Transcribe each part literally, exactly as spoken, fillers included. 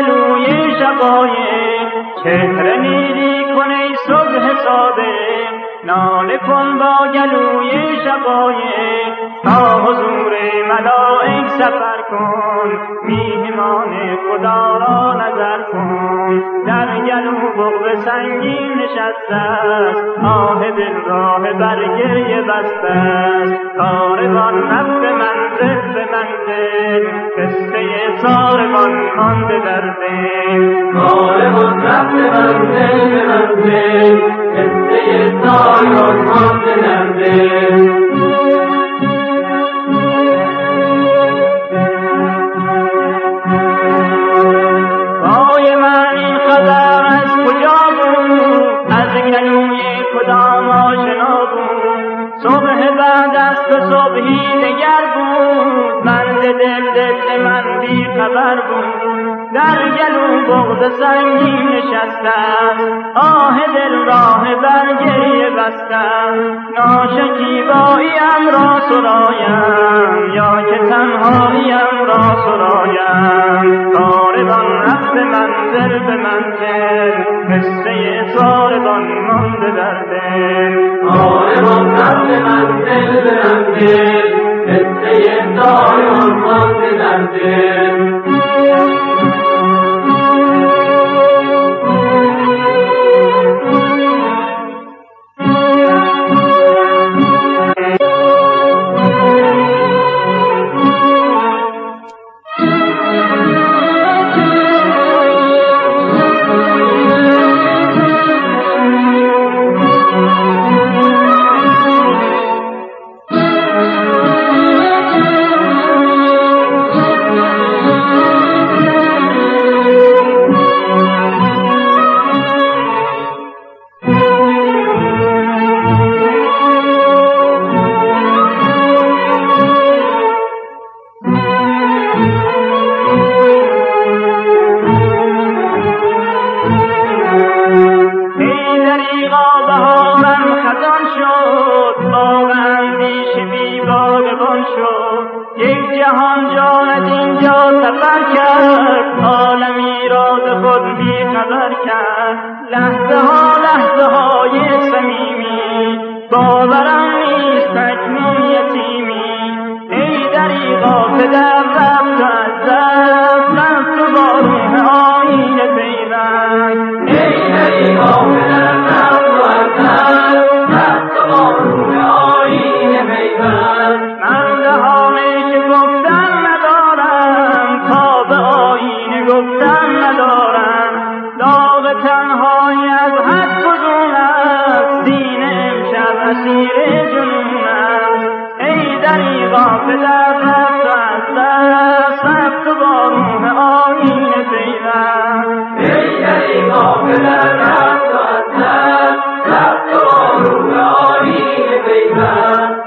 گلوی شقایق، چهره نیلی کن ای صبح صادق، ناله کن با گلوی شقایق، تا حضور ملائک سفر کن، میهمان خدا را نظر کن. در گلو بغض سنگین نشسته است، آه دل راه بر گریه بسته است. کاروان رفت منزل به منزل، قصه ساربان مانده در دل. کاروان رفت منزل به منزل، قصه ساربان مانده در دل. صبحی دگر بود، مرد دل دل من بی خبر بود. در گلو بغض سنگین نشسته است، آه دل راه بر گریه بسته است. ناشکیباییم را سرایم، یا که تنهاییم را سرایم. کاروان رفت منزل به منزل، قصه ساربان مانده در دل. کاروان رفت منزل به منزل، قصه ساربان مانده در دل. لحظه ها لحظه های صمیمی، باورم نیست تکنون یتیمی. ای دریغا پدر رفت و از دست، رفت و با روح آیین پیوند. ای دریغا پدر رفت و از دست، رفت و با روح آیین پیوند. من دهانی که گفتن ندارم، تا به آیین گفتن ندارم. داغ تنهایی از حد فزون است، سینه امشب اسیر جنون است. ای دریغا پدر رفت و از دست، رفت و با روح آیین پیوند. ای دریغا پدر رفت و از دست، رفت و با روح آیین پیوند.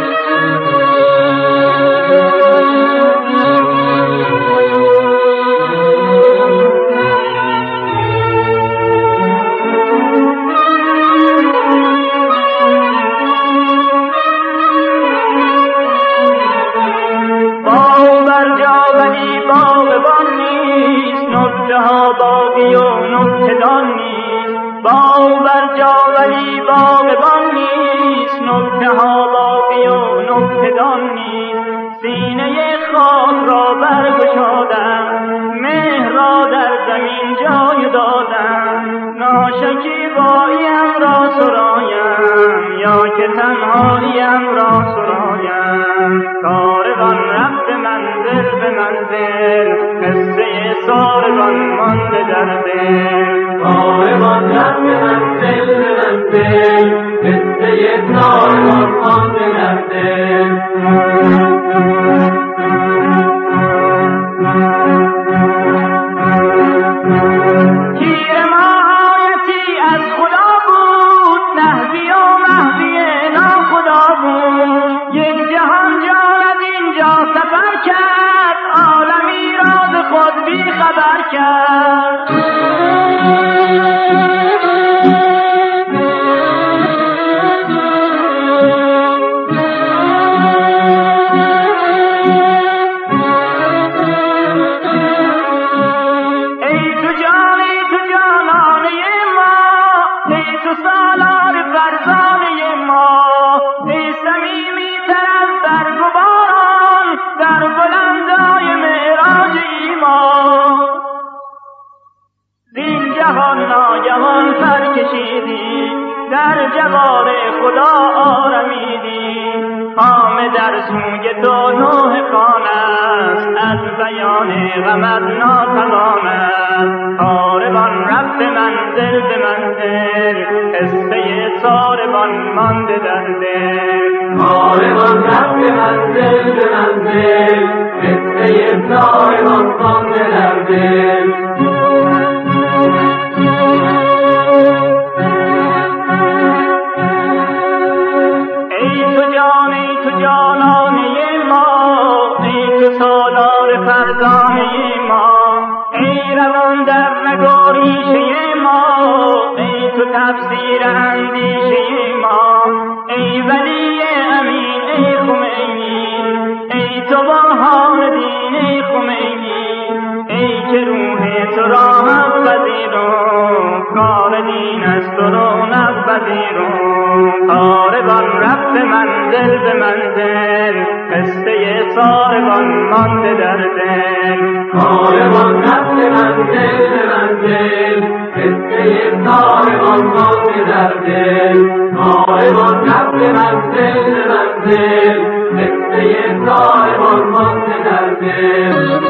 باغی و نکته‌دان نیست، باغ بر جا ولی باغبان نیست. نکته ها باقی و نکته‌دان نیست، سینه خاک را برگشادم، مهر را در زمین جای دادم. ناشکیباییم را سرایم، یا که تنهاییم را سرایم. کاروان رفت منزل به منزل، قصه ساربان مانده در دل. کاروان رفت منزل به منزل، قصه ساربان مانده در دل. خود بی خبر کرد. ای خدا آرمیدی. خامه در سوی تو نوح خان است، از بیان غمت ناتوان است. کاروان رفت منزل به منزل، قصه ساربان مانده در دل. کاروان رفت منزل به منزل، قصه ساربان مانده در دل. ای تو جان ای تو جانانه ما، ای تو سالار فرزانه ما، ای روان در نگاریشه ما، ای تو تفسیر اندیشه ما، ای ولی امین ای خمینی، ای تو برهان دین ای خمینی، ای که روح تو را حق پذیرم، کار دین از تو رونق پذیرم. کاروان رفت منزل به منزل، قصه ساربان مانده در دل. کاروان رفت منزل به منزل، قصه ساربان مانده در دل. کاروان رفت منزل به منزل، قصه ساربان مانده در دل.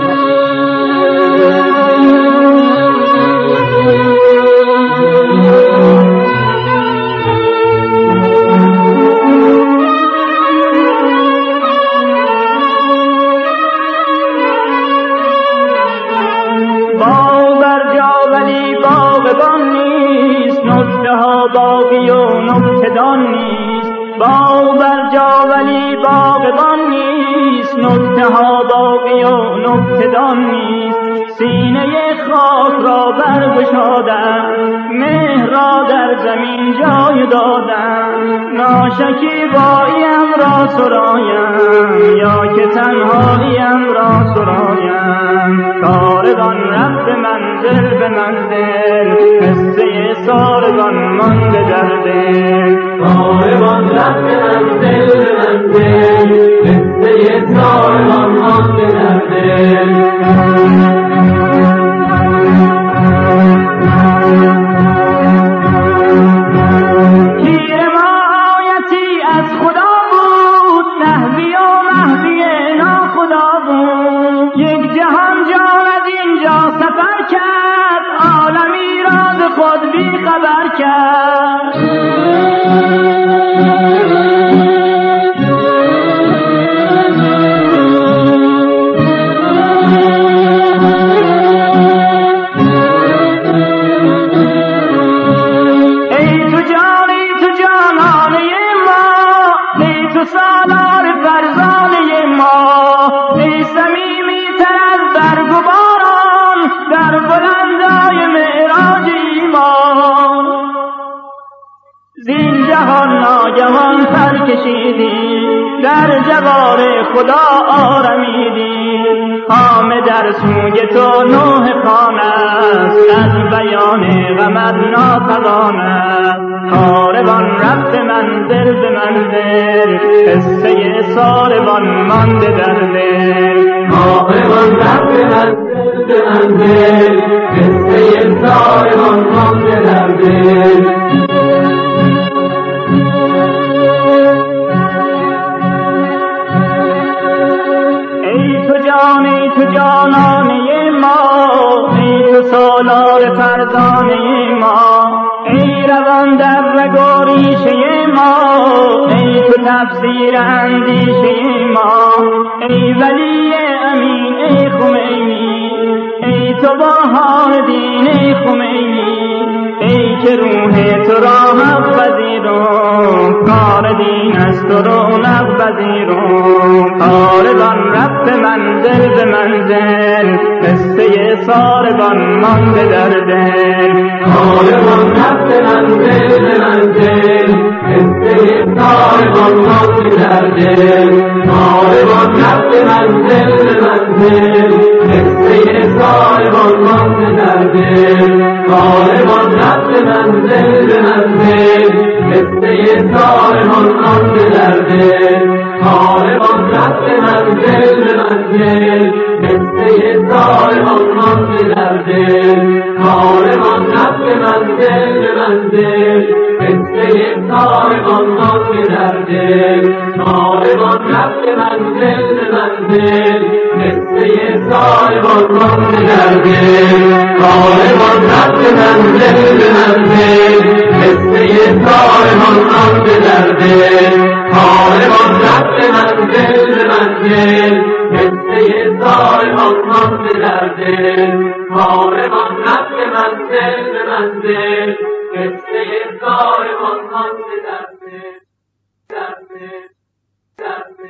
باغی و نکته‌دان نیست، باغ بر جا ولی باغبان نیست، نکته ها باقی و نکته‌دان نیست. سینه خاک را برگشادم، مهر را در زمین جای دادم. ناشکیباییم را سرایم، یا که تنهاییم را سرایم. کاروان رفت منزل به منزل، قصه ساربان مانده در دل. کاروان رفت منزل به منزل، قصه ساربان مانده در دل. خود بی خبر کرد. ای تو جان ای تو جانانه ما، ای تو سالار فرزانه ما، ای صمیمی تر از برگ و باران در بلندای معراج زین جهان ناگهان پر کشیدی، در جوار خدا آرمیدی. خامه در سوی تو نوح خان است، از بیان غمت ناتوان است. کاروان رفت منزل به منزل، قصه ساربان مانده در دل. کاروان رفت منزل به منزل، قصه ساربان مانده در دل. ای تو جانانه ما، ای تو سالار فرزانه ما، ای روان در رگاریشه ما، ای تو تفسیر اندیشه ما، ای ولی امین ای خمینی، ای تو برهان دین ای خمینی، ای که روح تو را حق پذیرم، کار دین از تو رونق پذیرم. کاروان رفت منزل به منزل، قصه ساربان مانده در دل. کاروان رفت منزل به منزل، قصه ساربان مانده در دل. کاروان رفت منزل به منزل، قصه ساربان مانده در دل. کاروان رفت منزل به منزل، قصه ساربان مانده در دل. کاروان رفت منزل به منزل، قصه ساربان مانده در دل. کاروان رفت منزل به منزل، قصه کاروان مانده در دل کاروان رفته منزل به منزل قصه کاروان مانده در دل کاروان رفته منزل به منزل قصه کاروان مانده در دل کاروان رفته منزل به منزل قصه کاروان مانده در دل کاروان رفته منزل به منزل قصه کاروان مانده در دل در دل